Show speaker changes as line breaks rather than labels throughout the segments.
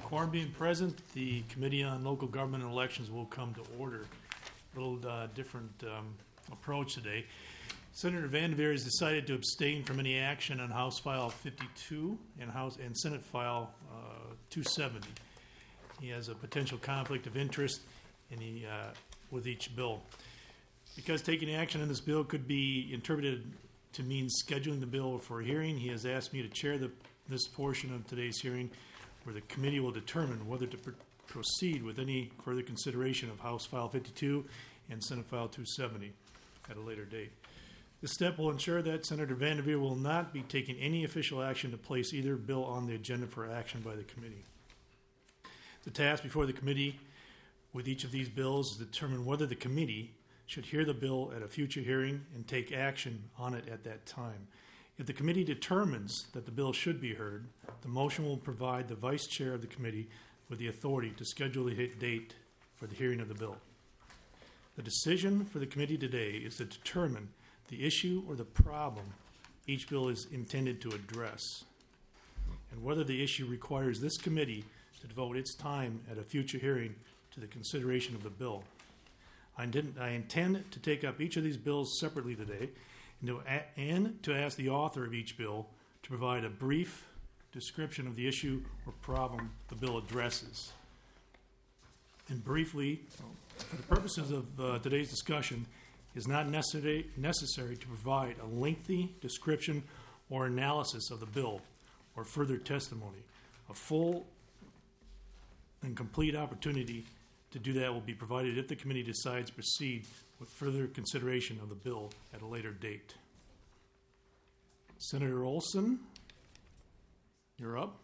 Quorum being present, the Committee on Local Government and Elections will come to order. A little different approach today. Senator Vanderveer has decided to abstain from any action on House File 52 and Senate File 270. He has a potential conflict of interest with each bill. Because taking action on this bill could be interpreted to mean scheduling the bill for a hearing, he has asked me to chair this portion of today's hearing, where the committee will determine whether to proceed with any further consideration of House File 52 and Senate File 270 at a later date. This step will ensure that Senator Vanderveer will not be taking any official action to place either bill on the agenda for action by the committee. The task before the committee with each of these bills is to determine whether the committee should hear the bill at a future hearing and take action on it at that time. If the committee determines that the bill should be heard, the motion will provide the vice chair of the committee with the authority to schedule the date for the hearing of the bill. The decision for the committee today is to determine the issue or the problem each bill is intended to address, and whether the issue requires this committee to devote its time at a future hearing to the consideration of the bill. I intend to take up each of these bills separately today and to ask the author of each bill to provide a brief description of the issue or problem the bill addresses. And briefly, for the purposes of today's discussion, it is not necessary to provide a lengthy description or analysis of the bill or further testimony. A full and complete opportunity to do that will be provided if the committee decides to proceed with further consideration of the bill at a later date. Senator Olson, you're up.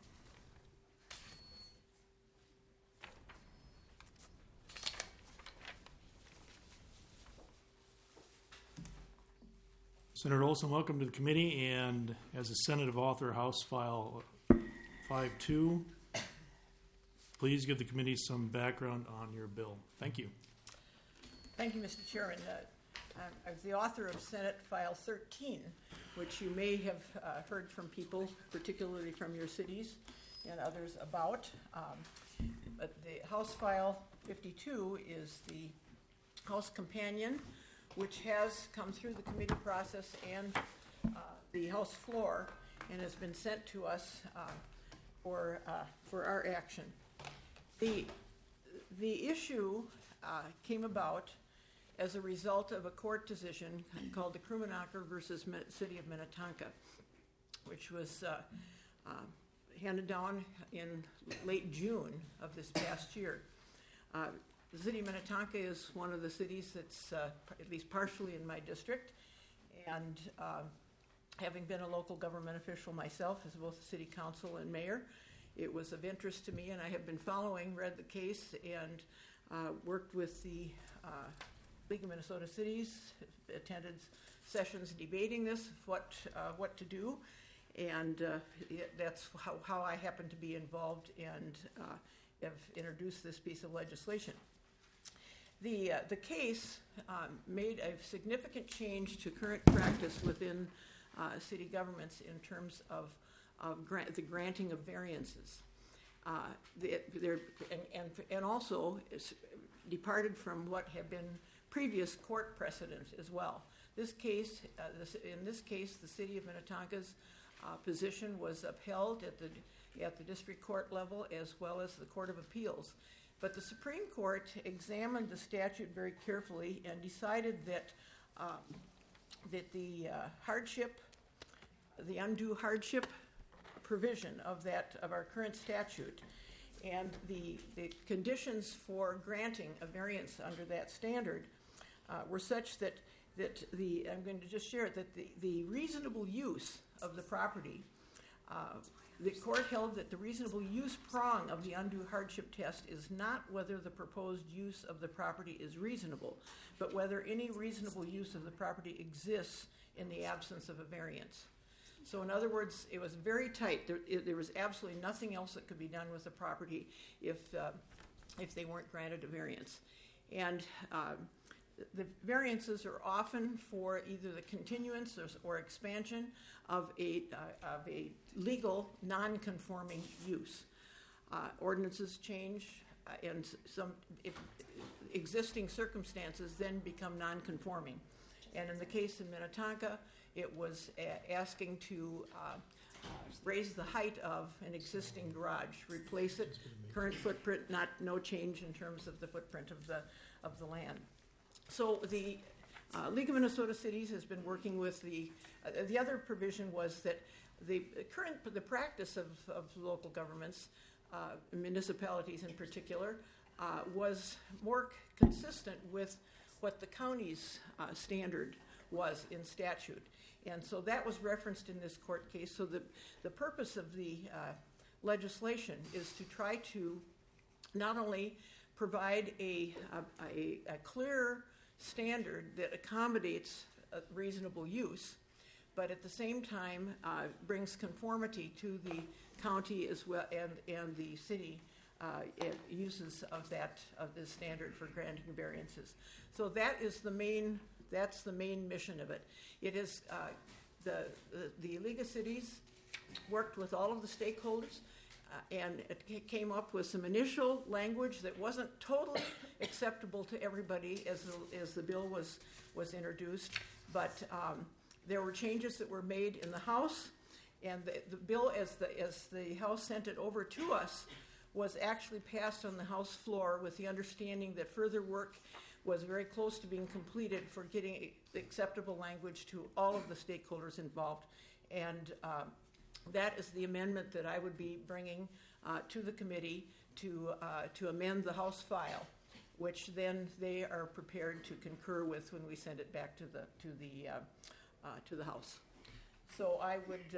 Senator Olson, welcome to the committee, and as a Senate author, House File 52, please give the committee some background on your bill. Thank you.
Thank you, Mr. Chairman. I was the author of Senate File 13, which you may have heard from people, particularly from your cities and others, about. But the House File 52 is the House companion, which has come through the committee process and the House floor and has been sent to us for our action. The issue came about as a result of a court decision called the Krummenacher versus City of Minnetonka, which was handed down in late June of this past year. The City of Minnetonka is one of the cities that's at least partially in my district, and having been a local government official myself as both the city council and mayor, it was of interest to me, and I have been read the case, and worked with the League of Minnesota Cities, attended sessions debating this, what to do, and that's how I happen to be involved and have introduced this piece of legislation. The case made a significant change to current practice within city governments in terms of the granting of variances. And also departed from what had been previous court precedent as well. In this case, the City of Minnetonka's position was upheld at the district court level as well as the Court of Appeals. But the Supreme Court examined the statute very carefully and decided that the undue hardship provision of our current statute and the conditions for granting a variance under that standard were such that I'm going to just share it, that the reasonable use of the property, the court held that the reasonable use prong of the undue hardship test is not whether the proposed use of the property is reasonable, but whether any reasonable use of the property exists in the absence of a variance. So in other words, it was very tight. There was absolutely nothing else that could be done with the property if they weren't granted a variance. And the variances are often for either the continuance or expansion of a legal non-conforming use. ordinances change, and some existing circumstances then become non-conforming. And in the case in Minnetonka, it was asking to raise the height of an existing garage, replace it, current footprint, no change in terms of the footprint of the land. So the League of Minnesota Cities has been working with the other provision was that the practice of local governments, municipalities in particular, was more consistent with what the county's standard was in statute. And so that was referenced in this court case. So the purpose of the legislation is to try to not only provide a clear standard that accommodates a reasonable use, but at the same time brings conformity to the county as well and the city uses of this standard for granting variances. So that's the main mission of it. It is the League of Cities worked with all of the stakeholders and it came up with some initial language that wasn't totally acceptable to everybody as the bill was introduced, but there were changes that were made in the House, and the bill as the House sent it over to us was actually passed on the House floor with the understanding that further work was very close to being completed for getting acceptable language to all of the stakeholders involved. And that is the amendment that I would be bringing to the committee to amend the House file, which then they are prepared to concur with when we send it back to the House. So I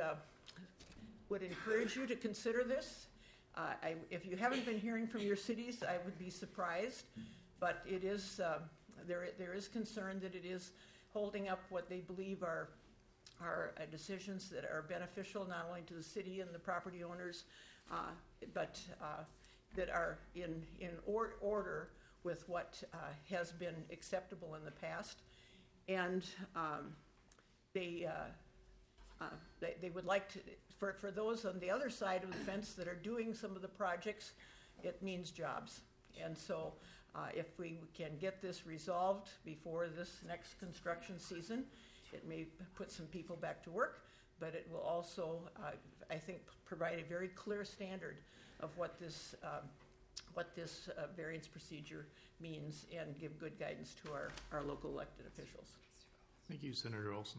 would encourage you to consider this. If you haven't been hearing from your cities, I would be surprised, but it is there is concern that it is holding up what they believe are decisions that are beneficial not only to the city and the property owners, but that are in order with what has been acceptable in the past, and they would like to. For those on the other side of the fence that are doing some of the projects, it means jobs. And so if we can get this resolved before this next construction season, it may put some people back to work, but it will also, I think, provide a very clear standard of what this variance procedure means and give good guidance to our local elected officials.
Thank you, Senator Olson.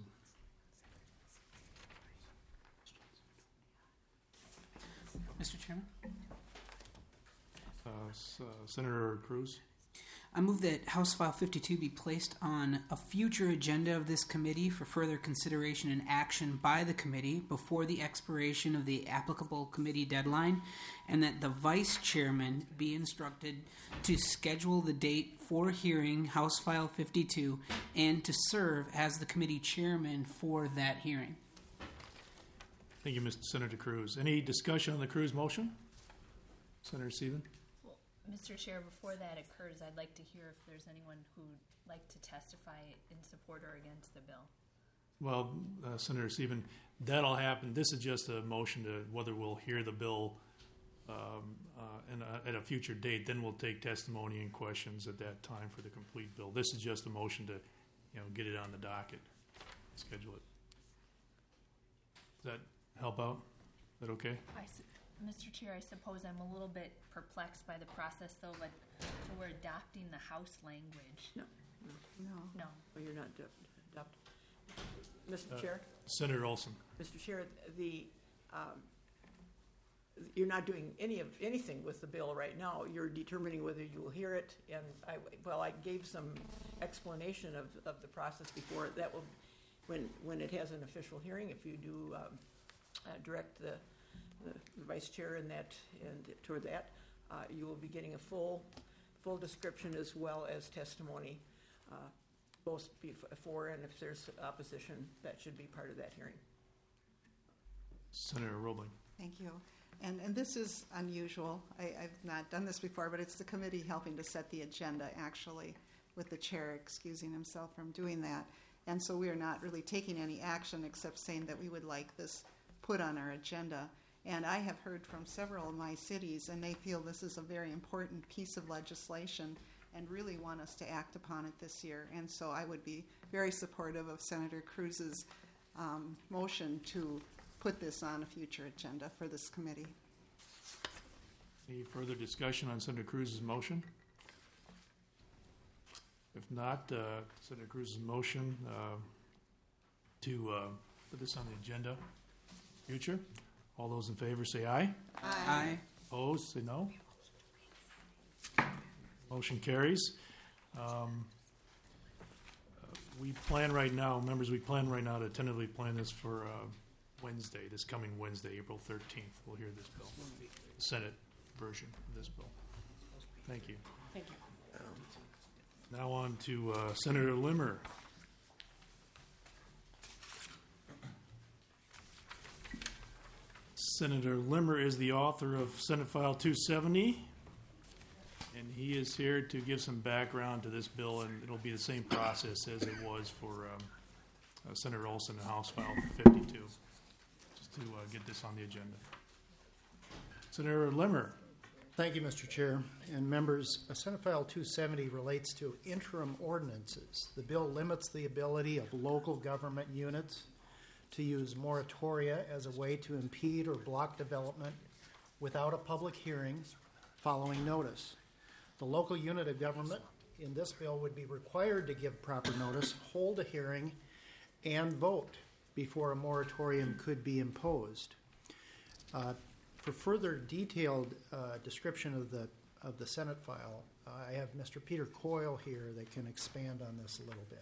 Mr. Chairman?
Senator Cruz?
I move that House File 52 be placed on a future agenda of this committee for further consideration and action by the committee before the expiration of the applicable committee deadline, and that the vice chairman be instructed to schedule the date for hearing House File 52 and to serve as the committee chairman for that hearing.
Thank you, Mr. Senator Cruz. Any discussion on the Cruz motion? Senator Sieben?
Well, Mr. Chair, before that occurs, I'd like to hear if there's anyone who'd like to testify in support or against the bill.
Well, Senator Sieben, that'll happen. This is just a motion to whether we'll hear the bill at a future date. Then we'll take testimony and questions at that time for the complete bill. This is just a motion to, get it on the docket, schedule it. Does that help out? Is that okay?
Mr. Chair, I suppose I'm a little bit perplexed by the process, though. Like, so we're adopting the House language.
No.
No.
Well, you're not adopting. Mr. Chair?
Senator Olson.
Mr. Chair, you're not doing anything with the bill right now. You're determining whether you will hear it, and I gave some explanation of the process before. That will, when it has an official hearing, if you do direct the vice chair in that and toward that, you will be getting a full description as well as testimony, both before and if there's opposition, that should be part of that hearing.
Senator Roebling.
Thank you. And this is unusual. I've not done this before, but it's the committee helping to set the agenda, actually, with the chair excusing himself from doing that. And so we are not really taking any action except saying that we would like this put on our agenda. And I have heard from several of my cities, and they feel this is a very important piece of legislation and really want us to act upon it this year. And so I would be very supportive of Senator Cruz's motion to put this on a future agenda for this committee.
Any further discussion on Senator Cruz's motion? If not, Senator Cruz's motion to put this on the agenda future. All those in favor say aye.
Aye.
Opposed, say no. Motion carries. We plan right now, members, we plan right now to tentatively plan this for Wednesday, this coming Wednesday, April 13th. We'll hear this bill, the Senate version of this bill. Thank you.
Thank you.
Now on to Senator Limmer. Senator Limmer is the author of Senate File 270, and he is here to give some background to this bill, and it'll be the same process as it was for Senator Olson in House File 52, just to get this on the agenda. Senator Limmer.
Thank you, Mr. Chair and members. Senate File 270 relates to interim ordinances. The bill limits the ability of local government units to use moratoria as a way to impede or block development without a public hearing following notice. The local unit of government in this bill would be required to give proper notice, hold a hearing, and vote before a moratorium could be imposed. For further detailed description of the Senate file, I have Mr. Peter Coyle here that can expand on this a little bit.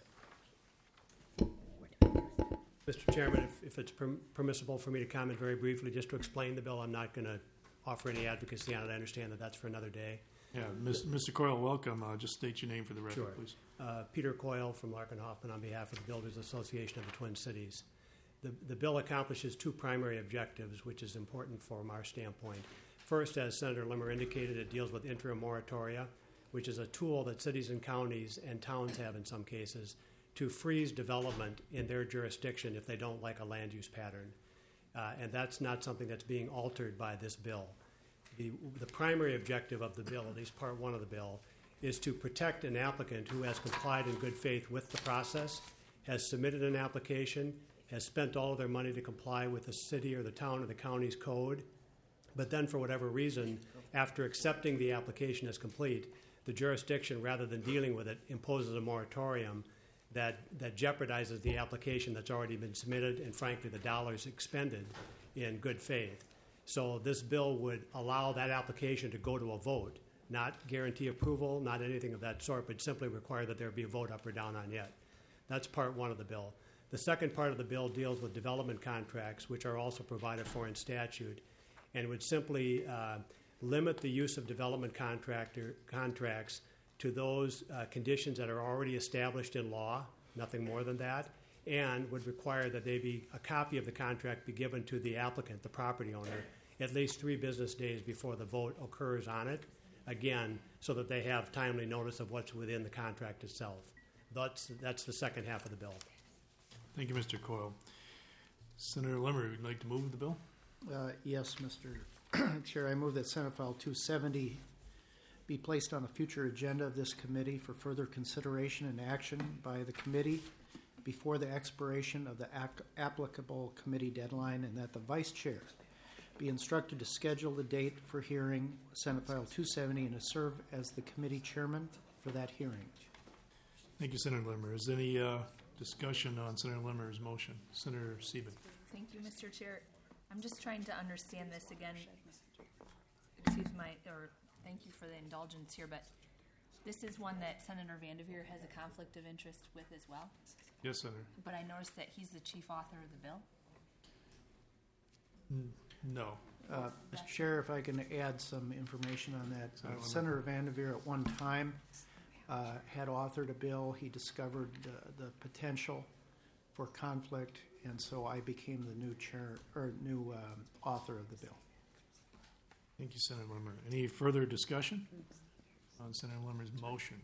Mr. Chairman, if it's permissible for me to comment very briefly, just to explain the bill, I'm not going to offer any advocacy on it. I understand that that's for another day.
Yeah, Mr. Coyle, welcome. Just state your name for the record,
Sure.
please.
Peter Coyle from Larkin Hoffman on behalf of the Builders Association of the Twin Cities. The bill accomplishes two primary objectives, which is important from our standpoint. First, as Senator Limmer indicated, it deals with interim moratoria, which is a tool that cities and counties and towns have in some cases to freeze development in their jurisdiction if they don't like a land use pattern. And that's not something that's being altered by this bill. The primary objective of the bill, at least part one of the bill, is to protect an applicant who has complied in good faith with the process, has submitted an application, has spent all of their money to comply with the city or the town or the county's code, but then for whatever reason, after accepting the application as complete, the jurisdiction, rather than dealing with it, imposes a moratorium that jeopardizes the application that's already been submitted and, frankly, the dollars expended in good faith. So this bill would allow that application to go to a vote, not guarantee approval, not anything of that sort, but simply require that there be a vote up or down on it. That's part one of the bill. The second part of the bill deals with development contracts, which are also provided for in statute, and would simply limit the use of development contracts to those conditions that are already established in law, nothing more than that, and would require that a copy of the contract be given to the applicant, the property owner, at least 3 business days before the vote occurs on it, again, so that they have timely notice of what's within the contract itself. That's the second half of the bill.
Thank you, Mr. Coyle. Senator Limmer, would you like to move the bill?
Yes, Mr. Chair, I move that Senate File 270 be placed on a future agenda of this committee for further consideration and action by the committee before the expiration of the applicable committee deadline, and that the vice chair be instructed to schedule the date for hearing Senate File 270 and to serve as the committee chairman for that hearing.
Thank you, Senator Limmer. Is there any discussion on Senator Limmer's motion? Senator Sieben.
Thank you, Mr. Chair. I'm just trying to understand this again. Thank you for the indulgence here, but this is one that Senator Vanderveer has a conflict of interest with as well.
Yes, Senator.
But I noticed that he's the chief author of the bill.
No.
Mr. Chair, if I can add some information on that.
Senator Limmer.
Senator Vanderveer at one time had authored a bill. He discovered the potential for conflict, and so I became the new author of the bill.
Thank you, Senator Limmer. Any further discussion on Senator Limmer's motion?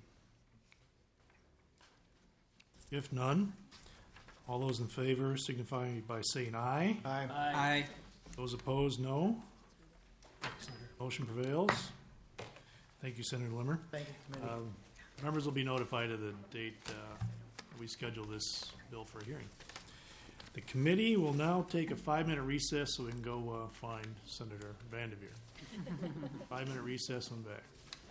If none, all those in favor signify by saying aye.
Aye.
Aye.
Those opposed, no. Motion prevails. Thank you, Senator Limmer.
Thank you, committee.
Members will be notified of the date we schedule this bill for a hearing. The committee will now take a 5-minute recess so we can go find Senator Vanderveer. 5-minute recess and back.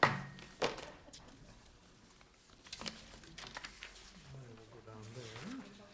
We'll go down there.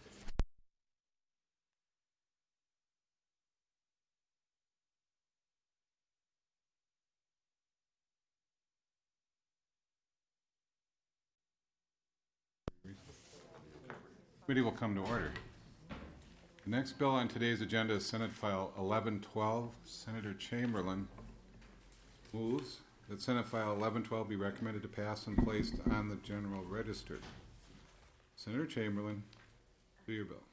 Committee will come to order. The next bill on today's agenda is Senate File 1112. Senator Chamberlain moves that Senate File 1112 be recommended to pass and placed on the General Register. Senator Chamberlain, do your bill.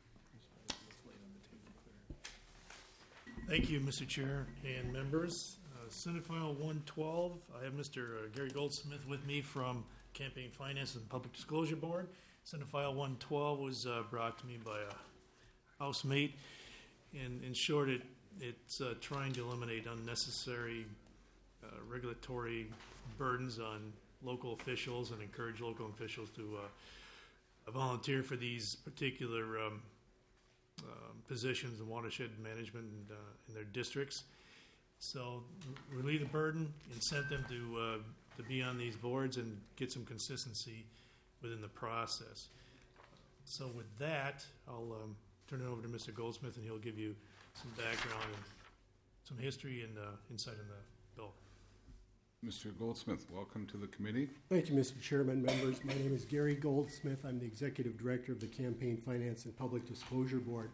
Thank you, Mr. Chair and members. Senate File 112, I have Mr. Gary Goldsmith with me from Campaign Finance and Public Disclosure Board. Senate File 112 was brought to me by a housemate. In short, it's trying to eliminate unnecessary regulatory burdens on local officials and encourage local officials to volunteer for these particular positions in watershed management in their districts. So relieve the burden, incent them to be on these boards and get some consistency within the process. So with that, I'll turn it over to Mr. Goldsmith, and he'll give you some background and some history and insight on the bill.
Mr. Goldsmith, welcome to the committee.
Thank you, Mr. Chairman, members. My name is Gary Goldsmith. I'm the Executive Director of the Campaign Finance and Public Disclosure Board.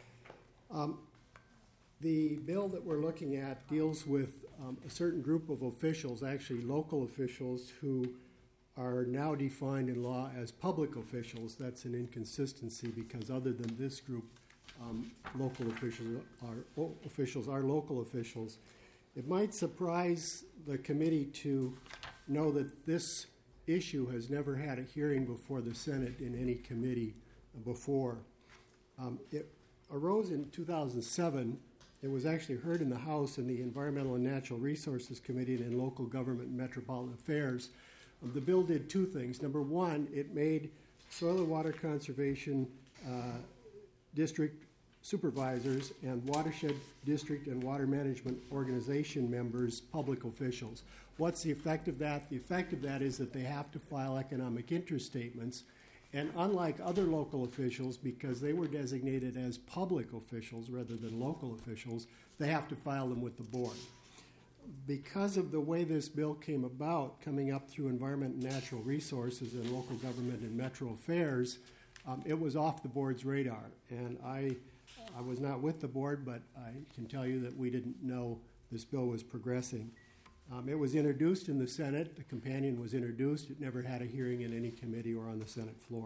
The bill that we're looking at deals with a certain group of officials, actually local officials, who are now defined in law as public officials. That's an inconsistency because other than this group, local officials are local officials. It might surprise the committee to know that this issue has never had a hearing before the Senate in any committee before. It arose in 2007. It was actually heard in the House in the Environmental and Natural Resources Committee and in Local Government and Metropolitan Affairs. The bill did two things. Number one, it made soil and water conservation district supervisors and watershed district and water management organization members public officials. What's the effect of that? The effect of that is that they have to file economic interest statements. And unlike other local officials, because they were designated as public officials rather than local officials, they have to file them with the board. Because of the way this bill came about, coming up through Environment and Natural Resources and Local Government and Metro Affairs, it was off the board's radar. And I was not with the board, but I can tell you that we didn't know this bill was progressing. It was introduced in the Senate. The companion was introduced. It never had a hearing in any committee or on the Senate floor.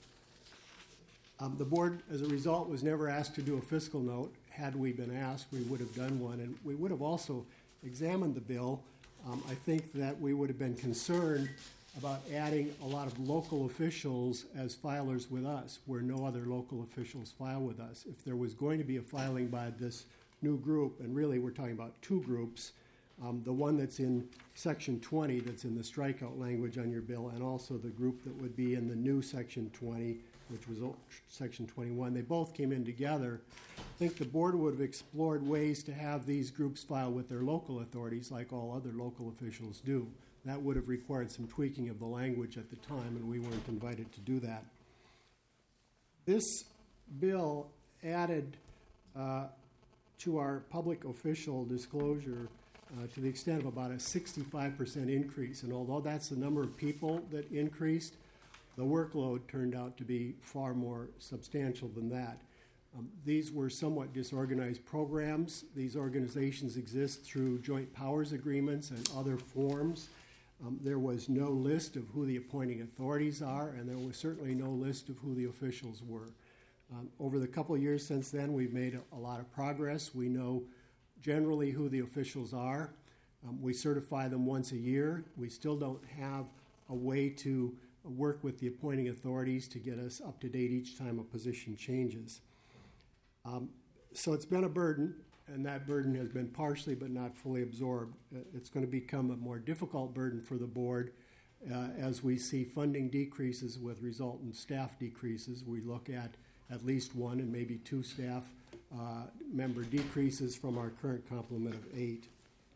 The board, as a result, was never asked to do a fiscal note. Had we been asked, we would have done one. And we would have also examined the bill. I think that we would have been concerned about adding a lot of local officials as filers with us, where no other local officials file with us. If there was going to be a filing by this new group, and really we're talking about two groups, the one that's in Section 20, that's in the strikeout language on your bill, and also the group that would be in the new Section 20, which was Section 21. They both came in together. I think the board would have explored ways to have these groups file with their local authorities like all other local officials do. That would have required some tweaking of the language at the time, and we weren't invited to do that. This bill added to our public official disclosure to the extent of about a 65% increase. And although that's the number of people that increased, the workload turned out to be far more substantial than that. These were somewhat disorganized programs. These organizations exist through joint powers agreements and other forms. There was no list of who the appointing authorities are, and there was certainly no list of who the officials were. Over the couple of years since then, we've made a lot of progress. We know generally who the officials are. We certify them once a year. We still don't have a way to work with the appointing authorities to get us up to date each time a position changes. So it's been a burden
and that burden has been partially but not fully absorbed. It's going to become a more difficult burden for the board as we see funding decreases with resultant staff decreases. We look at least one and maybe two staff member decreases from our current complement of 8.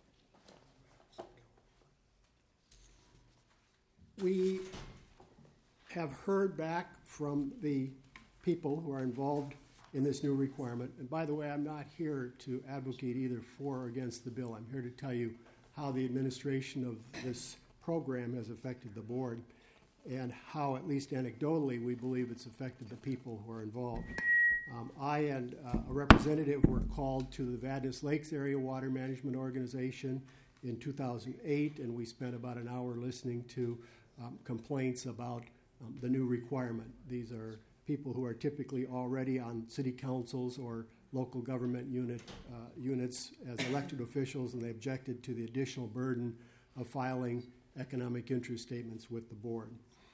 We have heard back from the people who are involved in this new requirement. And by the way, I'm not here to advocate either for or against the bill. I'm here to tell you how the administration of this program has affected the board and how, at least anecdotally, we believe it's affected the people who are involved. I and a representative were called to the Vadnais Lakes Area Water Management Organization in 2008, and we spent about an hour listening to complaints about the new requirement. These are people who are typically already on city councils or local government units as elected officials, and they objected to the additional burden of filing economic interest statements with the board.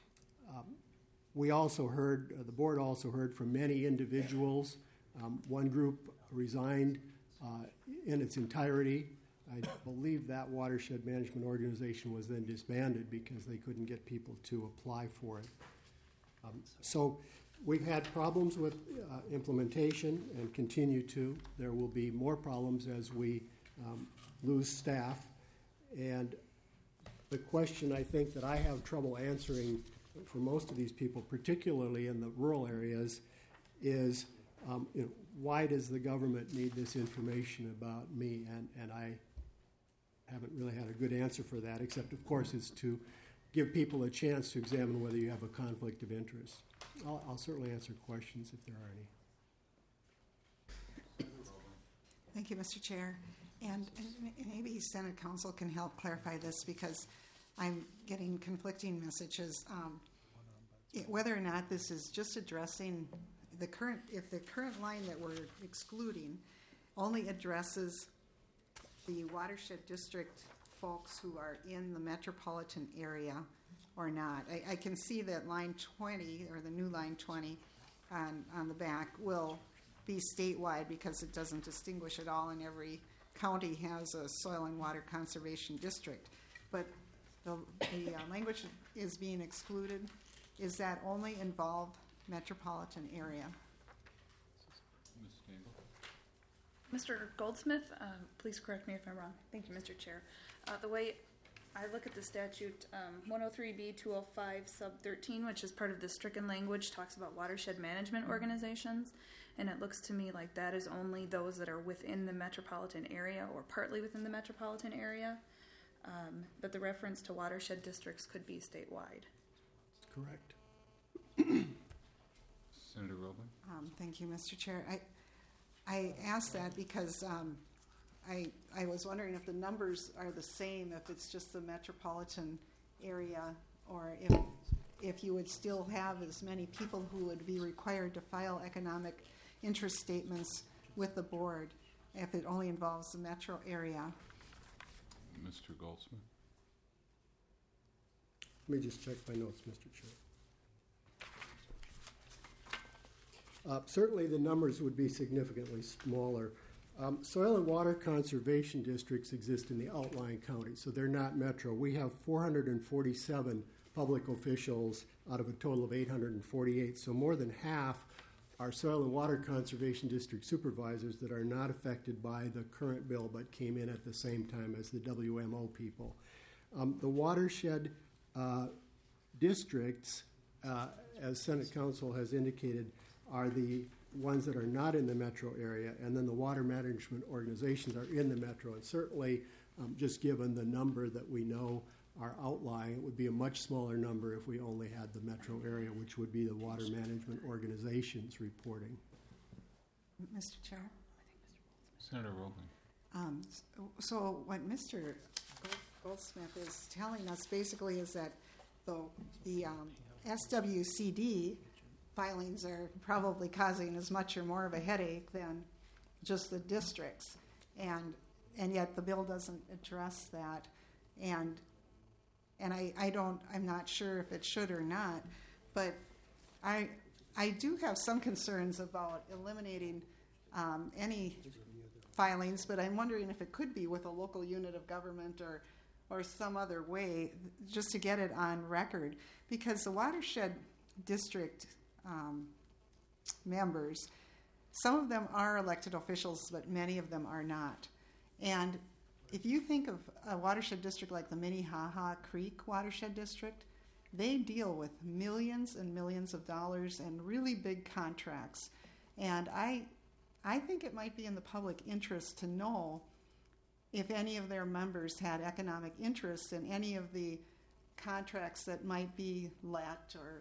We also heard, the board also heard from many individuals. One group resigned in its entirety. I believe that watershed management organization was then disbanded because they couldn't get people to apply for it. So we've had problems with implementation and continue to. There will be more problems as we lose staff. And the question I think that I have trouble answering for most of these people, particularly in the rural areas, is why does the government need this information about me? And I haven't really had a good answer for that, except, of course, it's to give people a chance to examine whether you have a conflict of interest. I'll certainly answer questions if there are any.
Thank you, Mr. Chair. And maybe Senate Council can help clarify this because I'm getting conflicting messages. Whether or not this is just addressing the current, if the current line that we're excluding only addresses the watershed district folks who are in the metropolitan area or not. I can see that line 20, or the new line 20 on the back, will be statewide because it doesn't distinguish at all, and every county has a soil and water conservation district. But the language is being excluded. Is that only involve metropolitan area?
Mr. Goldsmith, please correct me if I'm wrong. Thank you, Mr. Chair. The way I look at the statute, 103B 205 sub 13, which is part of the stricken language, talks about watershed management organizations, and it looks to me like that is only those that are within the metropolitan area or partly within the metropolitan area, but the reference to watershed districts could be statewide.
Correct.
Senator Roebling?
Thank you, Mr. Chair. I asked that because I was wondering if the numbers are the same, if it's just the metropolitan area, or if you would still have as many people who would be required to file economic interest statements with the board if it only involves the metro area.
Mr. Goldsmith?
Let me just check my notes, Mr. Chair. Certainly the numbers would be significantly smaller. Soil and water conservation districts exist in the outlying counties, so they're not metro. We have 447 public officials out of a total of 848, so more than half are soil and water conservation district supervisors that are not affected by the current bill but came in at the same time as the WMO people. The watershed districts, as Senate Council has indicated, are the ones that are not in the metro area, and then the water management organizations are in the metro. And certainly, just given the number that we know are outlying, it would be a much smaller number if we only had the metro area, which would be the water management organizations reporting.
Mr. Chair?
Senator Roebling?
So what Mr. Goldsmith is telling us basically is that the SWCD filings are probably causing as much or more of a headache than just the districts, and yet the bill doesn't address that, and I'm not sure if it should or not, but I do have some concerns about eliminating any filings, but I'm wondering if it could be with a local unit of government or some other way, just to get it on record, because the watershed district members, some of them are elected officials, but many of them are not. And if you think of a watershed district like the Minnehaha Creek Watershed District, they deal with millions and millions of dollars and really big contracts. And I think it might be in the public interest to know if any of their members had economic interest in any of the contracts that might be let, or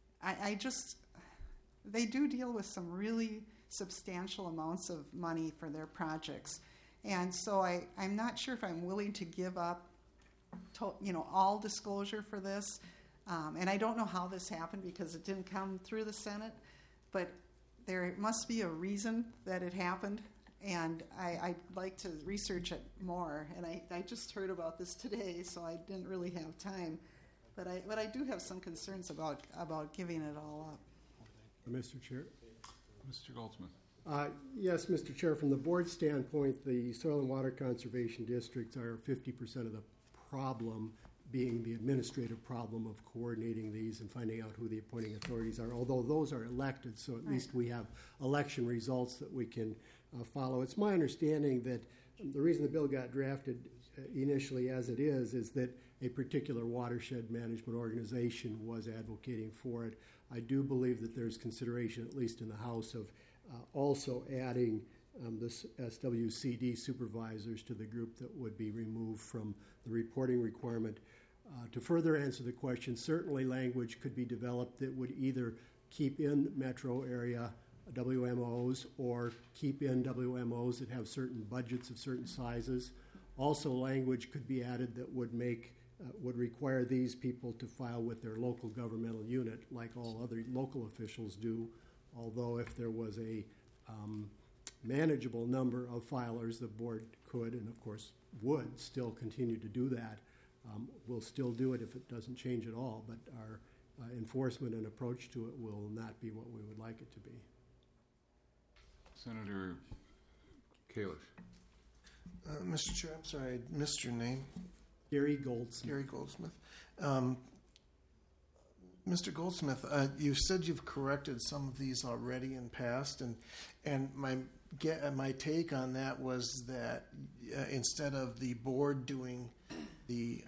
they do deal with some really substantial amounts of money for their projects. And so I'm not sure if I'm willing to give up all disclosure for this. And I don't know how this happened because it didn't come through the Senate, but there must be a reason that it happened, and I'd like to research it more. And I just heard about this today, so I didn't really have time. But I do have some concerns about giving it all up.
Mr. Chair.
Mr. Goldsmith.
Yes, Mr. Chair. From the board standpoint, the soil and water conservation districts are 50% of the problem, being the administrative problem of coordinating these and finding out who the appointing authorities are, although those are elected, so at least we have election results that we can follow. It's my understanding that the reason the bill got drafted initially as it is that a particular watershed management organization was advocating for it. I do believe that there's consideration, at least in the House, of also adding the SWCD supervisors to the group that would be removed from the reporting requirement. To further answer the question, certainly language could be developed that would either keep in metro area WMOs or keep in WMOs that have certain budgets of certain sizes. Also, language could be added that would require these people to file with their local governmental unit like all other local officials do, although if there was a manageable number of filers, the board could and of course would still continue to do that. We'll still do it if it doesn't change at all, but our enforcement and approach to it will not be what we would like it to be.
Senator Kalish.
Mr. Chair, I'm sorry, I missed your name.
Gary Goldsmith.
Gary Goldsmith. Mr. Goldsmith, you said you've corrected some of these already in past, and my take on that was that instead of the board doing the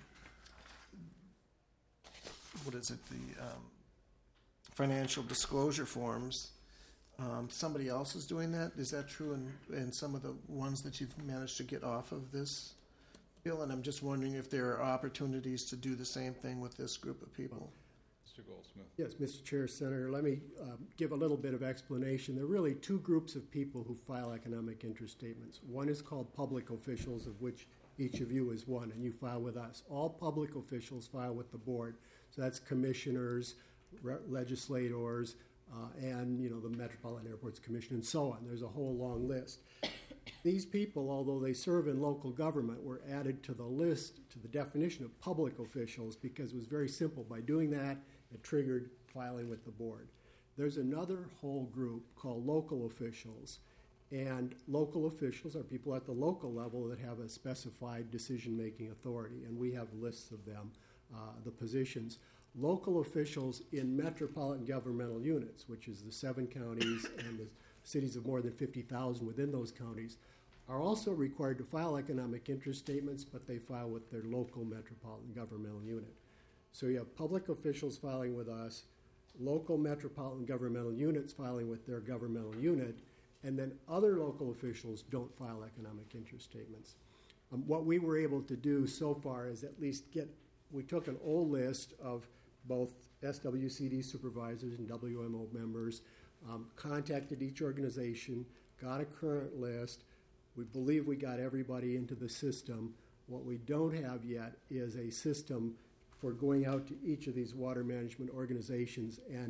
financial disclosure forms, somebody else is doing that. Is that true in some of the ones that you've managed to get off of this bill? And I'm just wondering if there are opportunities to do the same thing with this group of people.
Mr. Goldsmith.
Yes, Mr. Chair, Senator, let me give a little bit of explanation. There are really two groups of people who file economic interest statements. One is called public officials, of which each of you is one, and you file with us. All public officials file with the board. So that's commissioners, legislators, and the Metropolitan Airports Commission, and so on. There's a whole long list. These people, although they serve in local government, were added to the list, to the definition of public officials, because it was very simple. By doing that, it triggered filing with the board. There's another whole group called local officials, and local officials are people at the local level that have a specified decision-making authority, and we have lists of them, the positions. Local officials in metropolitan governmental units, which is the 7 counties and the cities of more than 50,000 within those counties, are also required to file economic interest statements, but they file with their local metropolitan governmental unit. So you have public officials filing with us, local metropolitan governmental units filing with their governmental unit, and then other local officials don't file economic interest statements. What we were able to do so far is at least we took an old list of both SWCD supervisors and WMO members, contacted each organization, got a current list. We believe we got everybody into the system. What we don't have yet is a system for going out to each of these water management organizations and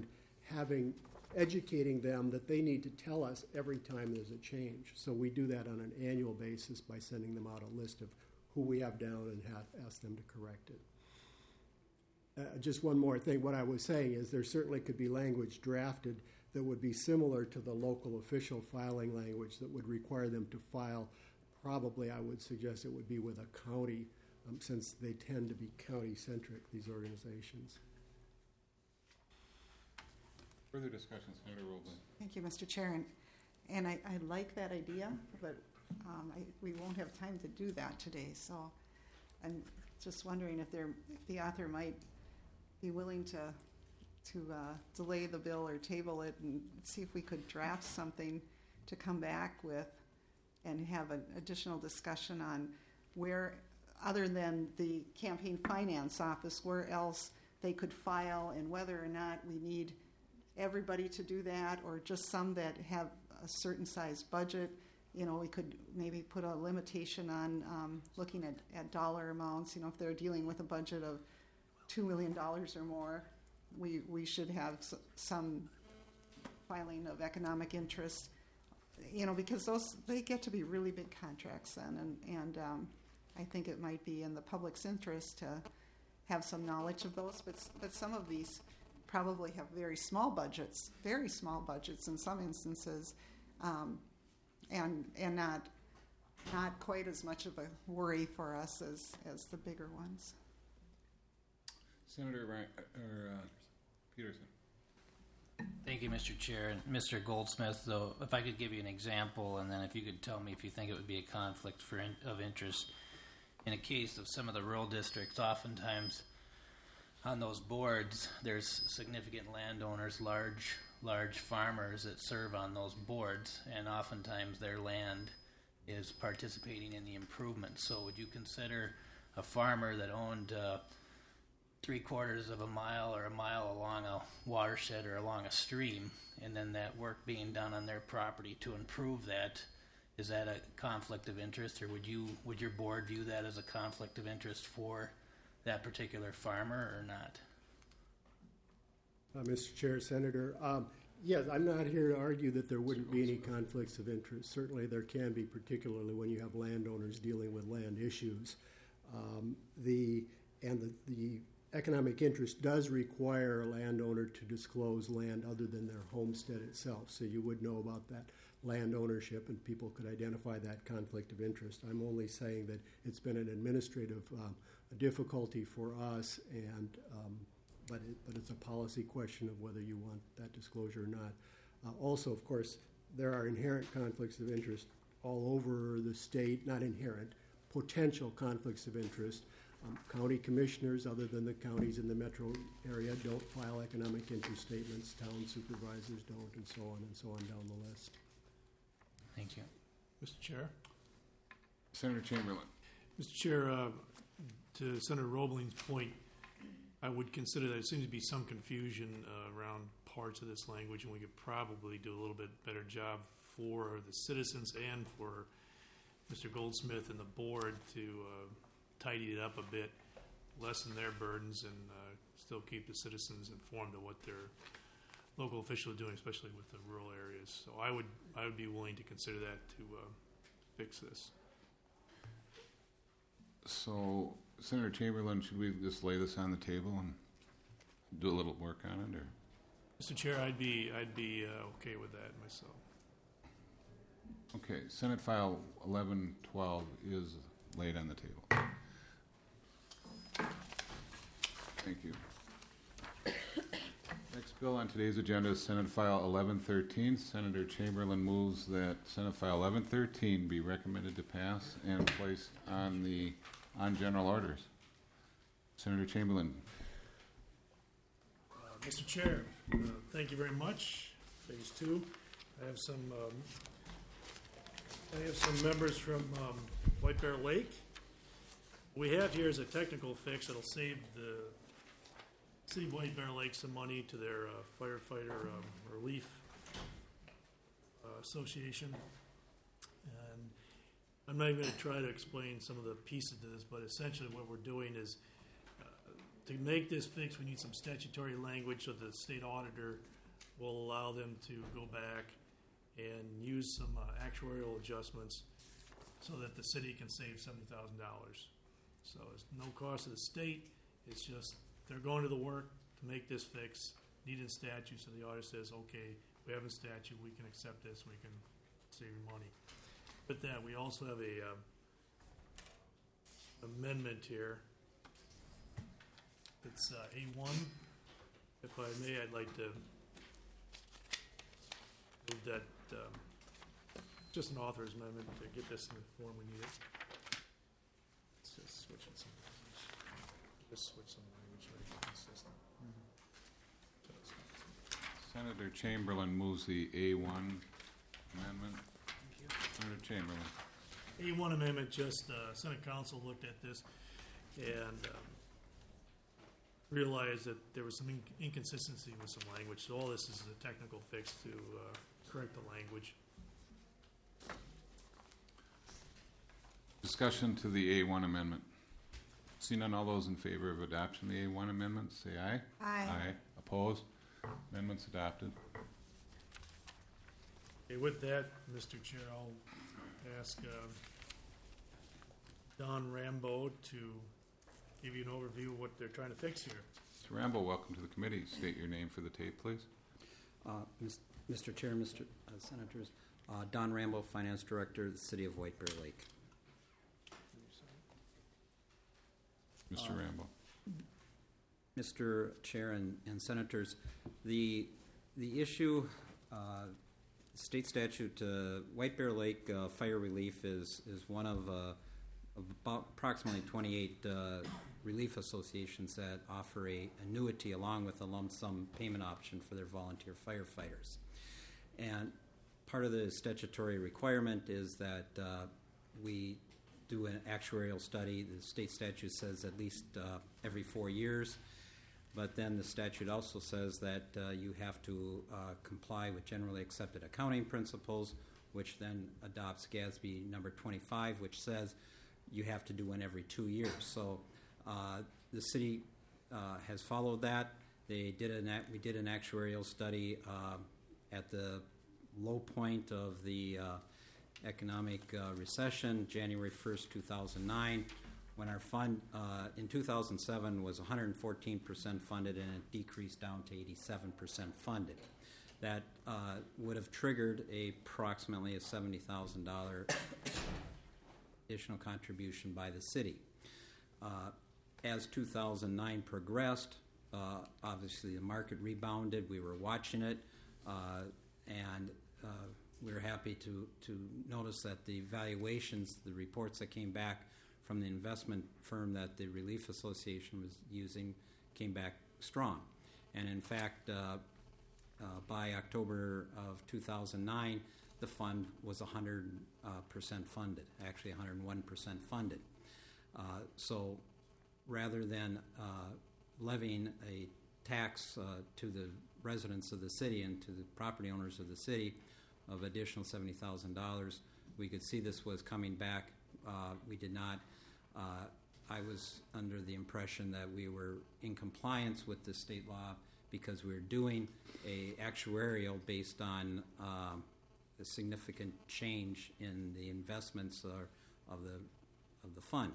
educating them that they need to tell us every time there's a change. So we do that on an annual basis by sending them out a list of who we have down and ask them to correct it. Just one more thing. What I was saying is there certainly could be language drafted that would be similar to the local official filing language that would require them to file. Probably, I would suggest it would be with a county, since they tend to be county-centric, these organizations.
Further discussion, Senator Roebling.
Thank you, Mr. Chair. And I like that idea, but we won't have time to do that today. So I'm just wondering if the author might be willing to delay the bill or table it and see if we could draft something to come back with and have an additional discussion on where, other than the campaign finance office, where else they could file and whether or not we need everybody to do that or just some that have a certain size budget. We could maybe put a limitation on looking at dollar amounts. If they're dealing with a budget of $2 million or more, we should have some filing of economic interest, because they get to be really big contracts then, and I think it might be in the public's interest to have some knowledge of those, but some of these probably have very small budgets in some instances, and not quite as much of a worry for us as the bigger ones.
Senator Peterson.
Thank you, Mr. Chair. And Mr. Goldsmith, though, if I could give you an example, and then if you could tell me if you think it would be a conflict of interest. In a case of some of the rural districts, oftentimes on those boards, there's significant landowners, large farmers that serve on those boards, and oftentimes their land is participating in the improvement. So would you consider a farmer that owned 3/4 of a mile or a mile along a watershed or along a stream, and then that work being done on their property to improve that, is that a conflict of interest, or would your board view that as a conflict of interest for that particular farmer or not?
Mr. Chair, Senator, yes, I'm not here to argue that there wouldn't be any conflicts of interest. Certainly there can be, particularly when you have landowners dealing with land issues. The economic interest does require a landowner to disclose land other than their homestead itself, so you would know about that land ownership and people could identify that conflict of interest. I'm only saying that it's been an administrative difficulty for us, and but it's a policy question of whether you want that disclosure or not. Also, of course, there are inherent conflicts of interest all over the state, not inherent, potential conflicts of interest. County commissioners, other than the counties in the metro area, don't file economic interest statements. Town supervisors don't, and so on down the list.
Thank you.
Mr. Chair.
Senator Chamberlain.
Mr. Chair, to Senator Roebling's point, I would consider that there seems to be some confusion around parts of this language, and we could probably do a little bit better job for the citizens and for Mr. Goldsmith and the board to tidy it up a bit, lessen their burdens, and still keep the citizens informed of what their local officials are doing, especially with the rural areas. So I would be willing to consider that to fix this.
So, Senator Chamberlain, should we just lay this on the table and do a little work on it, or?
Mr. Chair, I'd be okay with that myself.
Okay, Senate File 1112 is laid on the table. Thank you. Next bill on today's agenda is Senate File 1113. Senator Chamberlain moves that Senate File 1113 be recommended to pass and placed on general orders. Senator Chamberlain.
Mr. Chair, thank you very much. Phase 2. I have some members from White Bear Lake. What we have here is a technical fix that'll save the City of White Bear Lake some money to their firefighter relief association. And I'm not even going to try to explain some of the pieces to this, but essentially what we're doing is to make this fix, we need some statutory language so the state auditor will allow them to go back and use some actuarial adjustments so that the city can save $70,000. So it's no cost to the state. It's just they're going to the work to make this fix, needed statute, so the auditor says, okay, we have a statute, we can accept this, we can save your money. With that, we also have a amendment here. It's A1. If I may, I'd like to move that, just an author's amendment to get this in the form we need it. Let's just switch it some. Just switch some language to make it consistent.
Senator Chamberlain moves the A1 amendment. Senator Chamberlain.
A1 amendment, just Senate Council looked at this and realized that there was some inconsistency with some language. So all this is a technical fix to correct the language.
Discussion to the A1 amendment. Seeing none, all those in favor of adoption of the A1 amendment, say aye.
Aye.
Opposed? Amendment's adopted.
Okay, with that, Mr. Chair, I'll ask Don Rambo to give you an overview of what they're trying to fix here.
Mr. Rambo, welcome to the committee. State your name for the tape, please.
Mr. Chair, Mr. Senators, Don Rambo, Finance Director of the City of White Bear Lake.
Mr. Rambo.
Mr. Chair and Senators, the issue, state statute, White Bear Lake fire relief is one of about approximately 28 relief associations that offer a annuity along with a lump sum payment option for their volunteer firefighters. And part of the statutory requirement is that we do an actuarial study. The state statute says at least every 4 years, but then the statute also says that you have to comply with generally accepted accounting principles, which then adopts GASB number 25, which says you have to do one every 2 years. So the city has followed that. We did an actuarial study at the low point of the economic recession, January 1st, 2009, when our fund in 2007 was 114% funded and it decreased down to 87% funded. That would have triggered approximately a $70,000 additional contribution by the city. As 2009 progressed, obviously the market rebounded. We were watching it, and we were happy to notice that the valuations, the reports that came back from the investment firm that the Relief Association was using came back strong. And in fact, by October of 2009, the fund was 100% funded, actually 101% funded. So rather than levying a tax to the residents of the city and to the property owners of the city of additional $70,000, we could see this was coming back. We did not. I was under the impression that we were in compliance with the state law because we were doing a actuarial based on a significant change in the investments of the fund.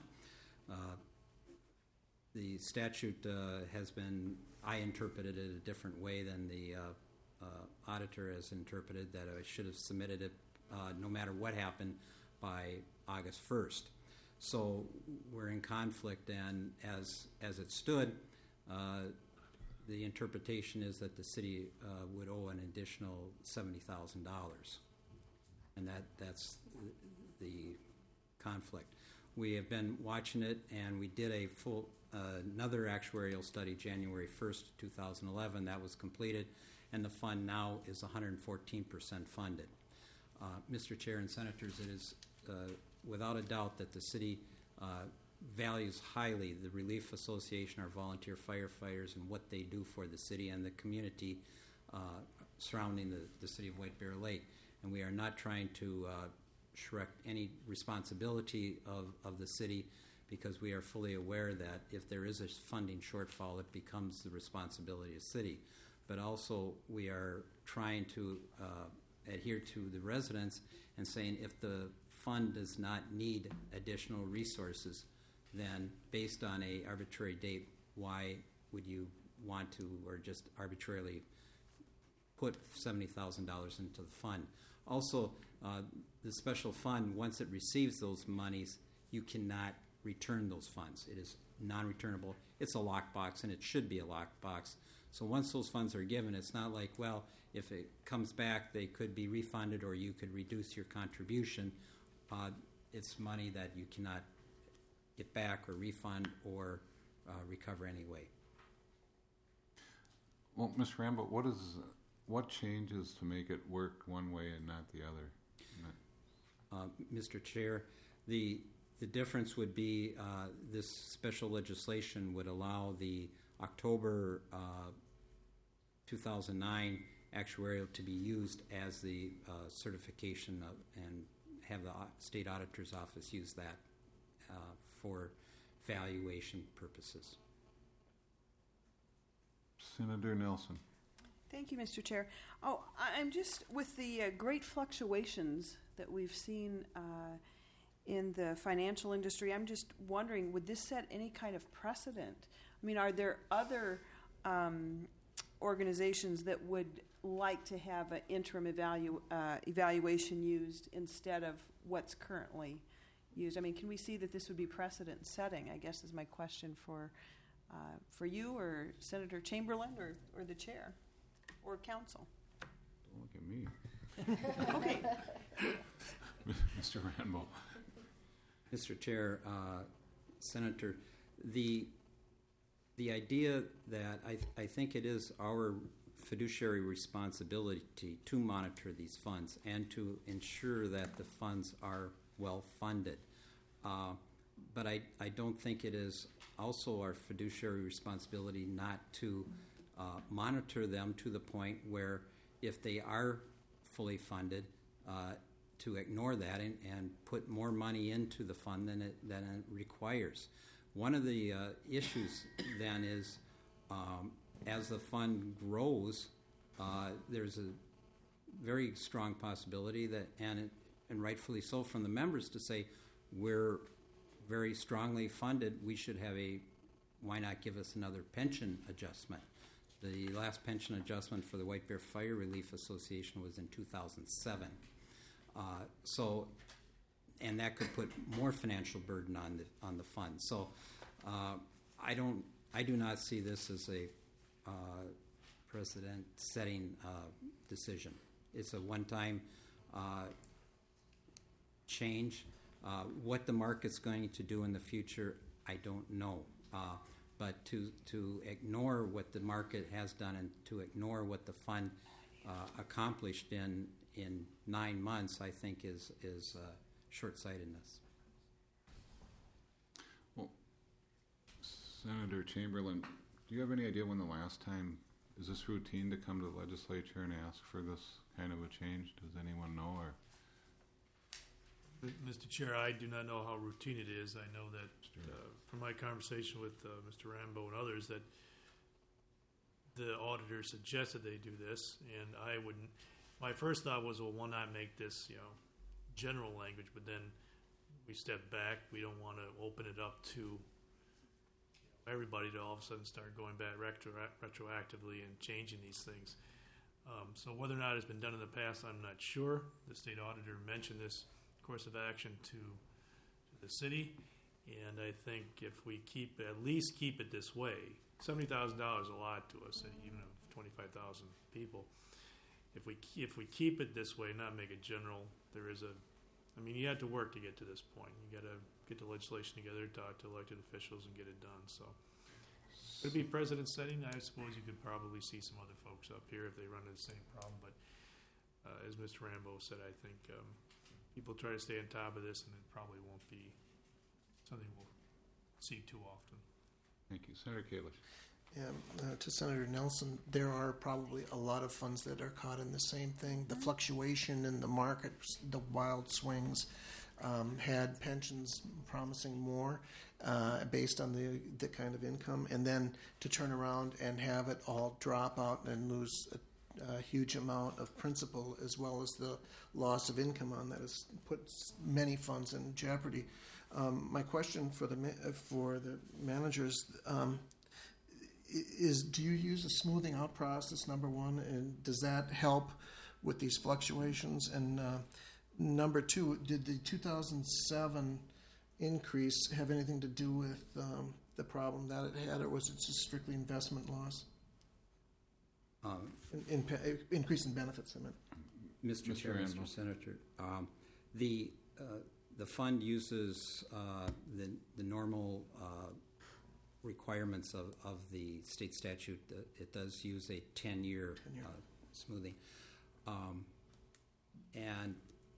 The statute has been, I interpreted it a different way than the auditor has interpreted, that I should have submitted it no matter what happened by August 1st. So we're in conflict, and as it stood, the interpretation is that the city would owe an additional $70,000, and that's the conflict. We have been watching it, and we did a full another actuarial study January 1st, 2011. That was completed, and the fund now is 114% funded. Mr. Chair and Senators, it is without a doubt that the city values highly the Relief Association, our volunteer firefighters, and what they do for the city and the community surrounding the city of White Bear Lake. And we are not trying to shrek any responsibility of the city, because we are fully aware that if there is a funding shortfall, it becomes the responsibility of the city. But also we are trying to adhere to the residents and saying if the fund does not need additional resources, then based on a arbitrary date, why would you want to or just arbitrarily put $70,000 into the fund. Also, the special fund, once it receives those monies, you cannot return those funds. It is non-returnable. It's a lockbox, and it should be a lockbox. So once those funds are given, it's not like, well, if it comes back, they could be refunded or you could reduce your contribution. It's money that you cannot get back or refund or recover anyway.
Well, Mr. Rambo, what changes to make it work one way and not the other?
Mr. Chair, the difference would be this special legislation would allow the October 2009 actuarial to be used as the certification and have the state auditor's office use that for valuation purposes.
Senator Nelson.
Thank you, Mr. Chair. I'm just, with the great fluctuations that we've seen in the financial industry, I'm just wondering, would this set any kind of precedent? I mean, are there other organizations that would like to have an interim evaluation used instead of what's currently used? I mean, can we see that this would be precedent setting, I guess is my question for you or Senator Chamberlain or the chair or council.
Don't look at me.
Okay.
Mr. Rambo.
Mr. Chair, Senator, the idea that I think it is our fiduciary responsibility to monitor these funds and to ensure that the funds are well funded. But I don't think it is also our fiduciary responsibility not to monitor them to the point where if they are fully funded, to ignore that and put more money into the fund than it requires. One of the issues then is as the fund grows, there's a very strong possibility that, and rightfully so from the members, to say we're very strongly funded, we should have why not give us another pension adjustment? The last pension adjustment for the White Bear Fire Relief Association was in 2007. And that could put more financial burden on the fund. So I do not see this as a precedent-setting decision. It's a one-time change. What the market's going to do in the future, I don't know. But to ignore what the market has done and to ignore what the fund accomplished in 9 months, I think is short-sightedness.
Well, Senator Chamberlain, do you have any idea when the last time, is this routine to come to the legislature and ask for this kind of a change? Does anyone know? Or
Mr. Chair, I do not know how routine it is. I know that from my conversation with Mr. Rambo and others that the auditor suggested they do this, and I wouldn't. My first thought was, well, why not make this, general language? But then we stepped back. We don't want to open it up to everybody to all of a sudden start going back retroactively and changing these things. So whether or not it's been done in the past, I'm not sure. The state auditor mentioned this course of action to the city, and I think if we at least keep it this way, $70,000 is a lot to us, even of 25,000 people. If we keep it this way, not make it general, you have to work to get to this point. You got to get the legislation together, talk to elected officials, and get it done. So, could it be precedent setting? I suppose you could probably see some other folks up here if they run into the same problem. But as Mr. Rambo said, I think people try to stay on top of this, and it probably won't be something we'll see too often.
Thank you. Senator Kalish.
Yeah, to Senator Nelson, there are probably a lot of funds that are caught in the same thing. The fluctuation in the market, the wild swings, had pensions promising more based on the kind of income, and then to turn around and have it all drop out and lose a huge amount of principal, as well as the loss of income on that, has put many funds in jeopardy. My question for the managers do you use a smoothing out process, number one, and does that help with these fluctuations? And number two, did the 2007 increase have anything to do with the problem that it had, or was it just strictly investment loss? Increase in benefits, I meant.
Mr. Chair, Mr. Senator, the fund uses the normal requirements of the state statute. It does use a 10-year smoothing, and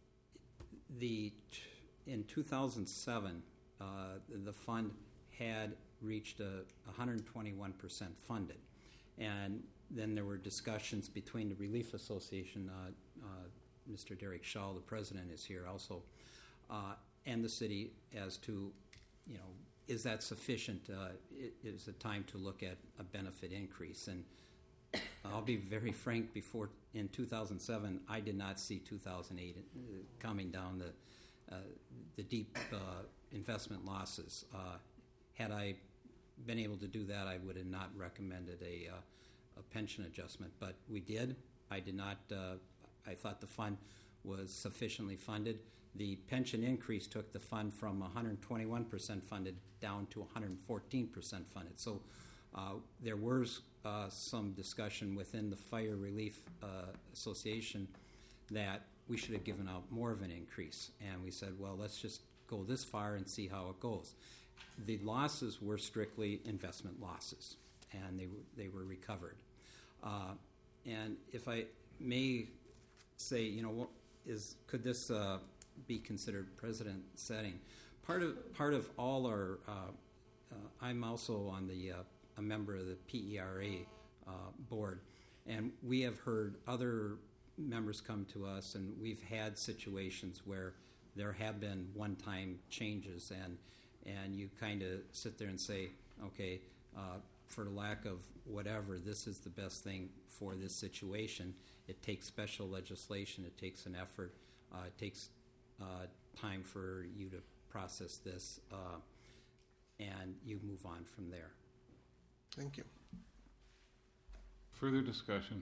in 2007, the fund had reached 121% funded, and then there were discussions between the Relief Association. Mr. Derek Shaw, the president, is here also, and the city as to, is that sufficient? Is it time to look at a benefit increase? And I'll be very frank. In 2007, I did not see 2008 coming down the deep investment losses. Had I been able to do that, I would have not recommended a pension adjustment, but we did. I did not. I thought the fund was sufficiently funded. The pension increase took the fund from 121% funded down to 114% funded. So there was some discussion within the Fire Relief Association that we should have given out more of an increase. And we said, well, let's just go this far and see how it goes. The losses were strictly investment losses, and they were recovered. And if I may say, could this be considered precedent setting? Part of all our, I'm also on a member of the PERA board, and we have heard other members come to us, and we've had situations where there have been one-time changes, and you kind of sit there and say, okay, for lack of whatever, this is the best thing for this situation. It takes special legislation. It takes an effort. It takes time for you to process this, and you move on from there.
Thank you.
Further discussion?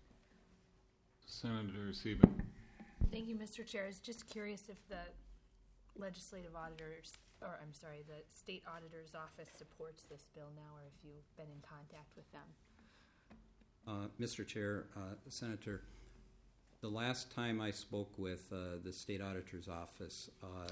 Senator Sieben.
Thank you, Mr. Chair. I was just curious if the legislative auditors, the state auditor's office supports this bill now, or if you've been in contact with them.
Mr. Chair, Senator, the last time I spoke with the state auditor's office,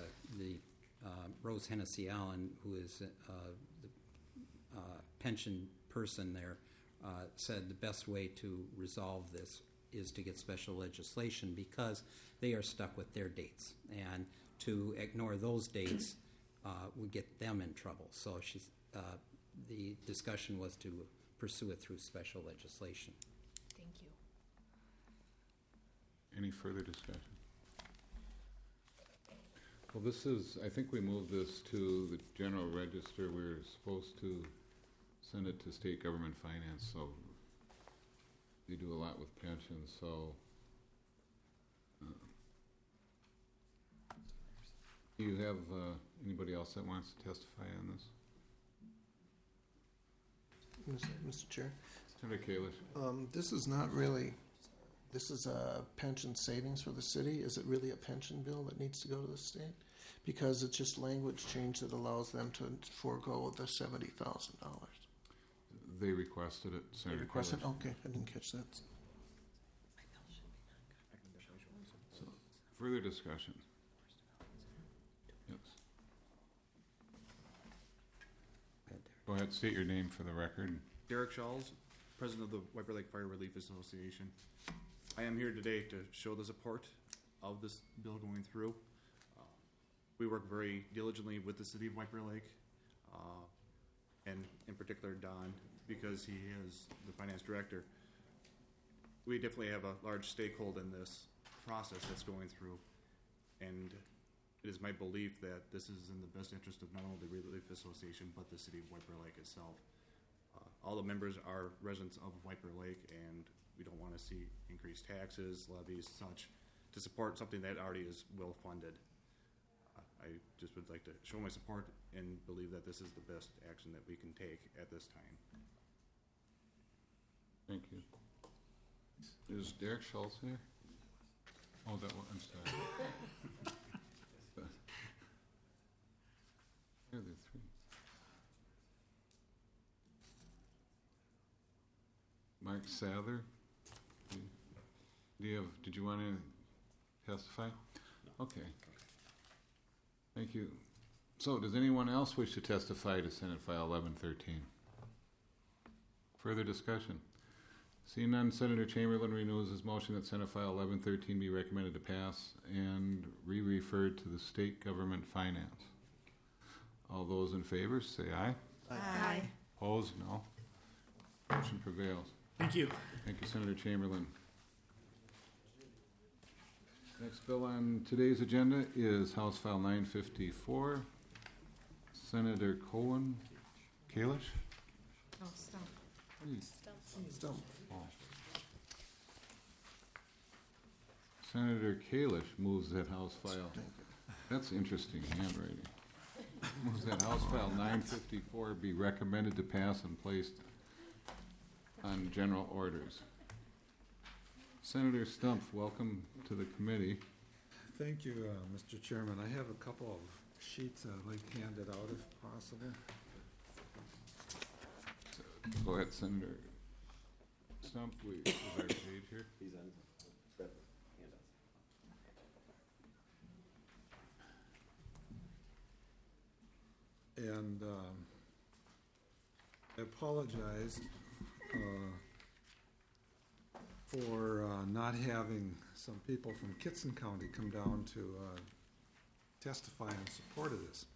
Rose Hennessy Allen, who is the pension person there, said the best way to resolve this is to get special legislation because they are stuck with their dates, and to ignore those dates would get them in trouble. So the discussion was to pursue it through special legislation.
Thank you.
Any further discussion? Well, I think we moved this to the general register. We were supposed to send it to state government finance, so they do a lot with pensions, so do you have anybody else that wants to testify on this?
Mr. Chair.
Senator Kalish.
This is not really, this is a pension savings for the city. Is it really a pension bill that needs to go to the state? Because it's just language change that allows them to forego the $70,000.
They requested it, Senator.
They requested? Okay, I didn't catch that.
So, further discussion? Yes. Go ahead, state your name for the record.
Derek Shawls, president of the White Bear Lake Fire Relief Association. I am here today to show the support of this bill going through. We work very diligently with the city of White Bear Lake, and in particular Don, because he is the finance director. We definitely have a large stakeholder in this process that's going through, and it is my belief that this is in the best interest of not only the Relief Association but the city of White Bear Lake itself. All the members are residents of White Bear Lake, and we don't want to see increased taxes, levies, such, to support something that already is well funded. I just would like to show my support and believe that this is the best action that we can take at this time.
Thank you. Is Derek Schultz here? Oh, that one, I'm sorry. Here are the three. Mark Sather, did you want to testify? Okay. Thank you. So, does anyone else wish to testify to Senate File 1113? Further discussion? Seeing none, Senator Chamberlain renews his motion that Senate File 1113 be recommended to pass and re-referred to the State Government Finance. All those in favor, say aye.
Aye.
Opposed, no. Motion prevails.
Thank you.
Thank you, Senator Chamberlain. Next bill on today's agenda is House File 954. Senator Kalish?
Oh, stop.
Stump.
Oh. Senator Kalish moves that House File. That's interesting handwriting. Moves that House File 954 be recommended to pass and placed on general orders. Senator Stumpf, welcome to the committee.
Thank you, Mr. Chairman. I have a couple of sheets I'd like handed out if possible.
Go ahead, Senator Stumpf. Is our page here?
He's on handouts.
And I apologize for not having some people from Kitson County come down to testify in support of this.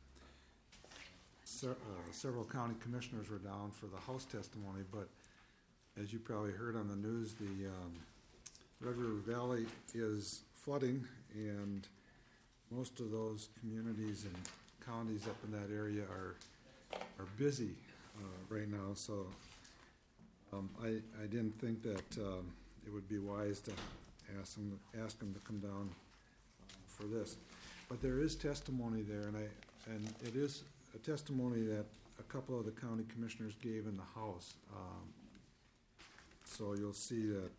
Several county commissioners were down for the House testimony, but as you probably heard on the news, the Red River Valley is flooding, and most of those communities and counties up in that area are busy right now. So I didn't think that it would be wise to ask them to come down for this. But there is testimony there, and it is a testimony that a couple of the county commissioners gave in the House. So you'll see that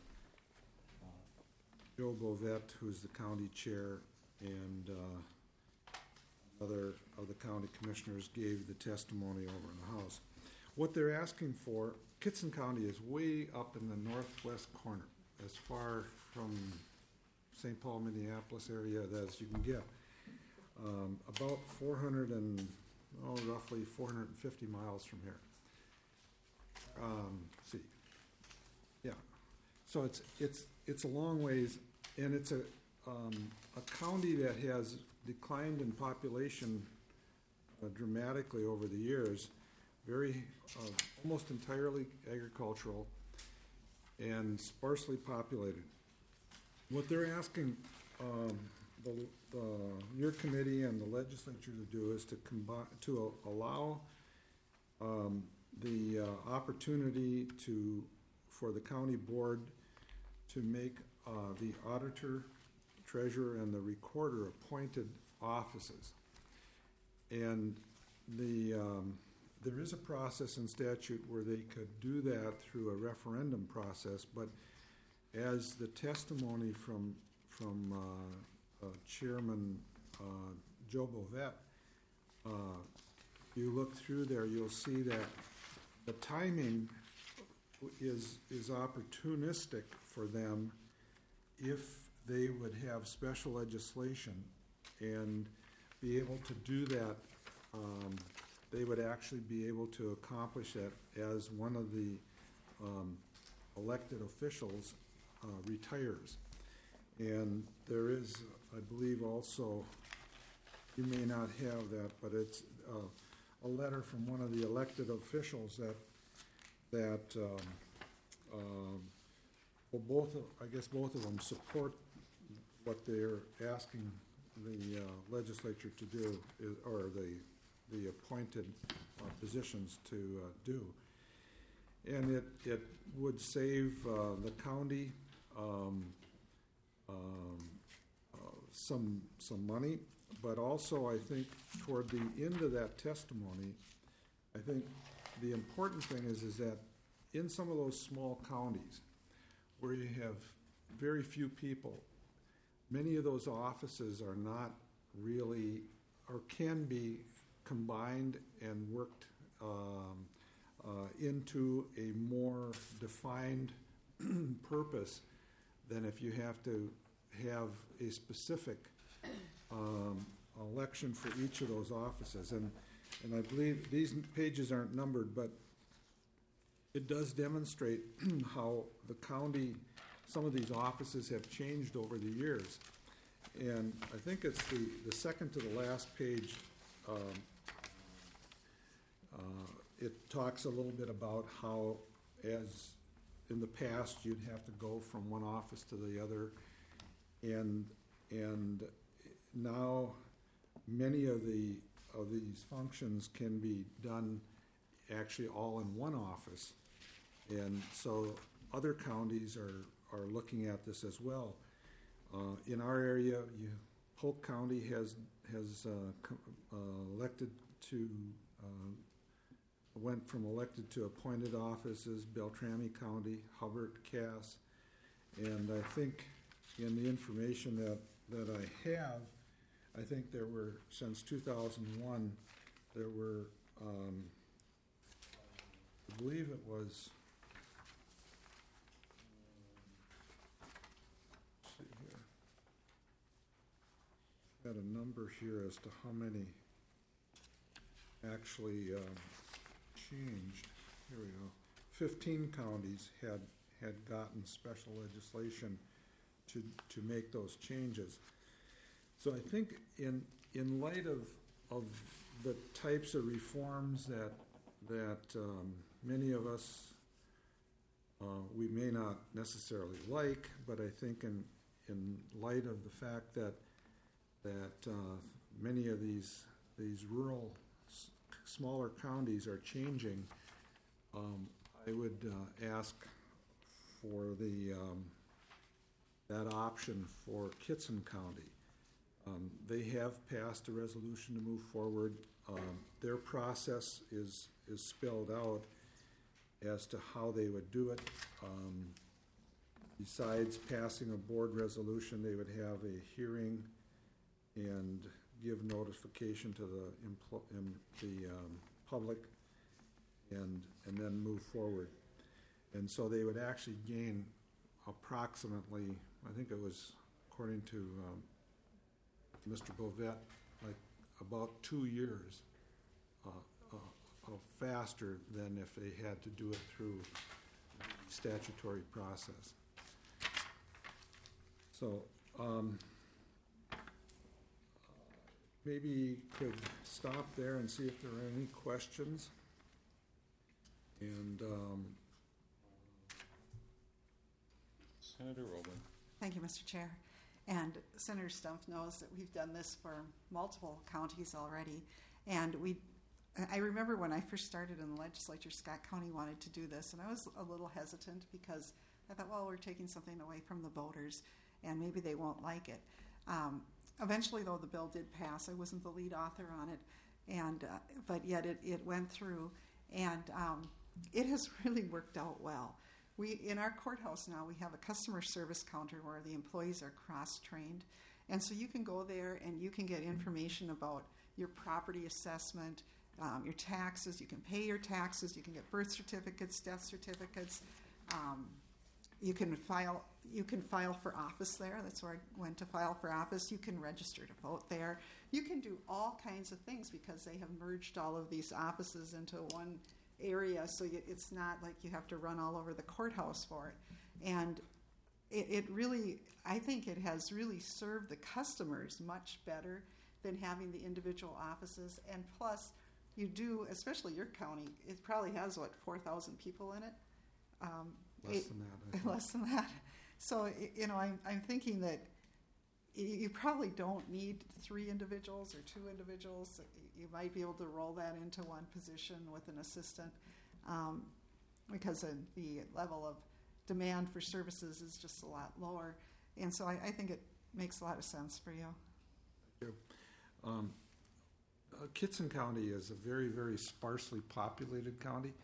Joe Bovette, who's the county chair, and other of the county commissioners gave the testimony over in the House. What they're asking for, Kitson County is way up in the northwest corner, as far from St. Paul, Minneapolis area as you can get. About roughly 450 miles from here. See, yeah. So it's a long ways, and it's a county that has declined in population dramatically over the years. Very almost entirely agricultural and sparsely populated. What they're asking your committee and the legislature to do is to allow the opportunity for the county board to make the auditor, treasurer, and the recorder appointed offices. And there is a process in statute where they could do that through a referendum process, but as the testimony from Chairman Joe Bovette, you look through there, you'll see that the timing is opportunistic for them if they would have special legislation and be able to do that. They would actually be able to accomplish that as one of the elected officials retires. And there is, I believe also, you may not have that, but it's a letter from one of the elected officials that both of them support what they're asking the legislature to do, or the appointed positions to do. And it would save the county some money, but also I think toward the end of that testimony, I think the important thing is that in some of those small counties where you have very few people, many of those offices are not really, or can be combined and worked into a more defined purpose than if you have to have a specific election for each of those offices. And I believe these pages aren't numbered, but it does demonstrate how the county, some of these offices have changed over the years. And I think it's the second to the last page. It talks a little bit about how, as in the past, you'd have to go from one office to the other, and now many of these functions can be done actually all in one office, and so other counties are looking at this as well. In our area, Polk County has elected to went from elected to appointed offices. Beltrami County, Hubbard, Cass, and I think in the information that I have, I think there were, since 2001, there were, I believe it was, let's see here, got a number here as to how many actually changed. Here we go. 15 counties had gotten special legislation to make those changes. So I think in light of the types of reforms that many of us we may not necessarily like, but I think in light of the fact that many of these rural smaller counties are changing, I would ask for that option for Kitson County. They have passed a resolution to move forward. Their process is spelled out as to how they would do it. Besides passing a board resolution, they would have a hearing and give notification to the public, and then move forward. And so they would actually gain approximately, I think it was, according to Mr. Bovet, like about 2 years faster than if they had to do it through statutory process. So maybe could stop there and see if there are any questions. And
Senator Rowland.
Thank you, Mr. Chair. And Senator Stumpf knows that we've done this for multiple counties already. And I remember when I first started in the legislature, Scott County wanted to do this, and I was a little hesitant because I thought, well, we're taking something away from the voters, and maybe they won't like it. Eventually, though, the bill did pass. I wasn't the lead author on it, and but yet it went through, and it has really worked out well. In our courthouse now, we have a customer service counter where the employees are cross-trained, and so you can go there and you can get information about your property assessment, your taxes. You can pay your taxes. You can get birth certificates, death certificates. You can file for office there. That's where I went to file for office. You can register to vote there. You can do all kinds of things because they have merged all of these offices into one area, so it's not like you have to run all over the courthouse for it. And it really, I think it has really served the customers much better than having the individual offices. And plus, you do, especially your county, it probably has, 4,000 people in it?
Less than that.
Less than that. So, I'm thinking that you probably don't need 3 individuals or 2 individuals. You might be able to roll that into one position with an assistant because the level of demand for services is just a lot lower. And so I think it makes a lot of sense for you.
Thank you. Kitson County is a very, very sparsely populated county,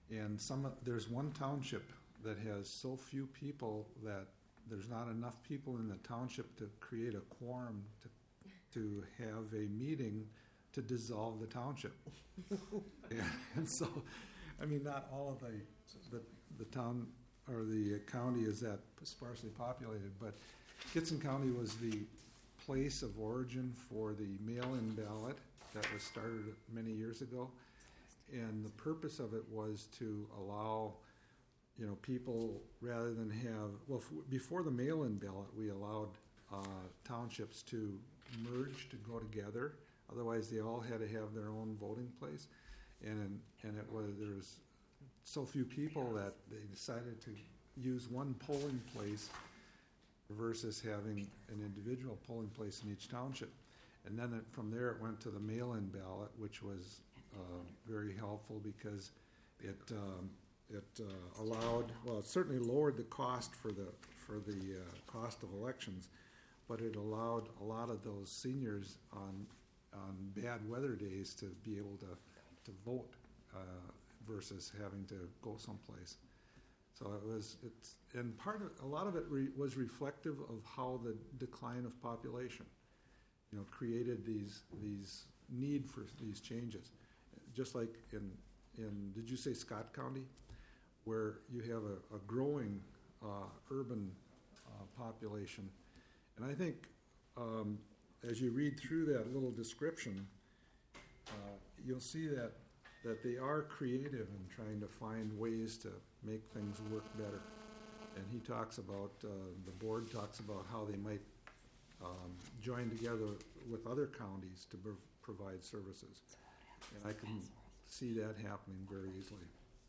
And there's one township that has so few people that there's not enough people in the township to create a quorum to have a meeting to dissolve the township. And so, I mean, not all of the town or the county is that sparsely populated, but Kitson County was the place of origin for the mail-in ballot that was started many years ago. And the purpose of it was to allow, people rather than have, before the mail-in ballot, we allowed townships to merge, to go together. Otherwise, they all had to have their own voting place. And there was so few people that they decided to use one polling place versus having an individual polling place in each township. And then from there it went to the mail-in ballot, which was very helpful because it allowed, it certainly lowered the cost for the cost of elections, but it allowed a lot of those seniors on bad weather days to be able to vote versus having to go someplace. So a lot of it was reflective of how the decline of population, created these need for these changes. Just like in did you say Scott County, where you have a growing urban population, and I think as you read through that little description, you'll see that they are creative in trying to find ways to make things work better. And he talks about, the board talks about how they might join together with other counties to provide services. And I can see that happening very easily.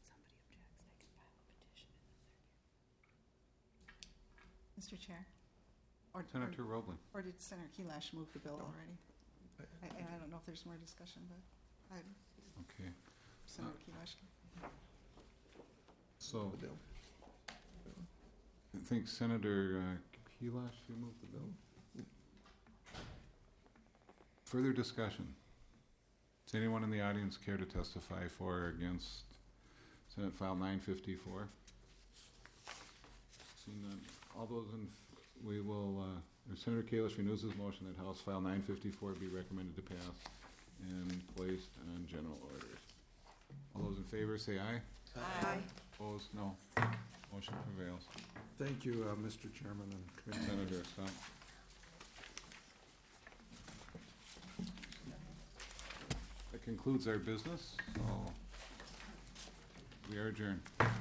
Mr. Chair?
Senator Roebling.
Or did Senator Kelash move the bill already? I don't know if there's more discussion, but
Okay.
Senator Kelash.
So, I think Senator Kelash, you moved the bill. Further discussion? Does anyone in the audience care to testify for or against Senate File 954? Seeing none. All those we will, Senator Kalish renews his motion that House File 954 be recommended to pass and placed on general orders. All those in favor say aye.
Aye.
Opposed, no. Motion prevails.
Thank you, Mr. Chairman and Committee
Senator
members.
Stump. That concludes our business, so we are adjourned.